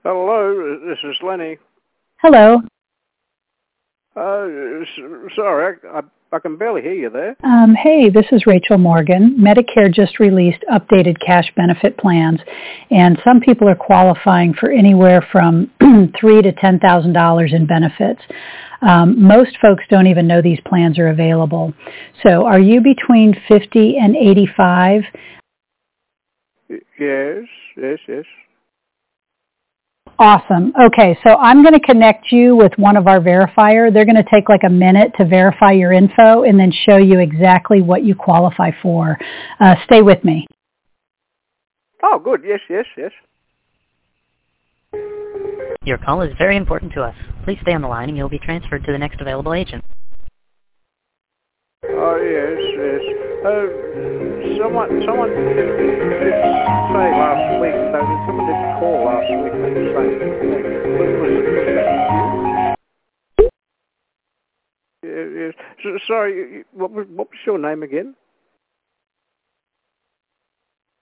Hello, this is Lenny. Hello. Sorry, I can barely hear you there. Hey, this is Rachel Morgan. Medicare just released updated cash benefit plans, and some people are qualifying for anywhere from $3,000 to $10,000 in benefits. Most folks don't even know these plans are available. So are you between 50 and 85? Yes. Awesome. Okay, so I'm going to connect you with one of our verifier. They're going to take like a minute to verify your info and then show you exactly what you qualify for. Stay with me. Oh, good. Yes. Your call is very important to us. Please stay on the line and you'll be transferred to the next available agent. Oh, yes. Someone did say last week, someone did call last week and the same thing. Was that you? Yes. Sorry, what was your name again?